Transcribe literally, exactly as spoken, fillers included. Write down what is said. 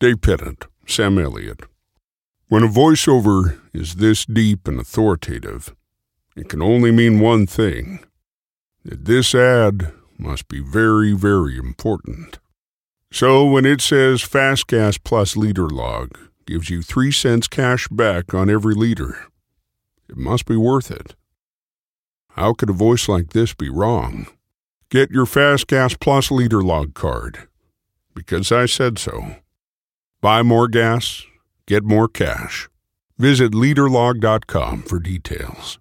Dave Pettit, Sam Elliott. When a voiceover is this deep and authoritative, it can only mean one thing, that this ad must be very, very important. So when it says Fast Gas Plus Liter Log gives you three cents cash back on every liter, it must be worth it. How could a voice like this be wrong? Get your Fast Gas Plus Liter Log card, because I said so. Buy more gas, get more cash. Visit leader log dot com for details.